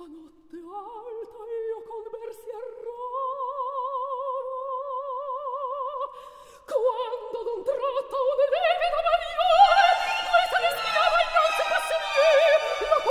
a notte alta io con versi erroro, quando d'un tratto un livido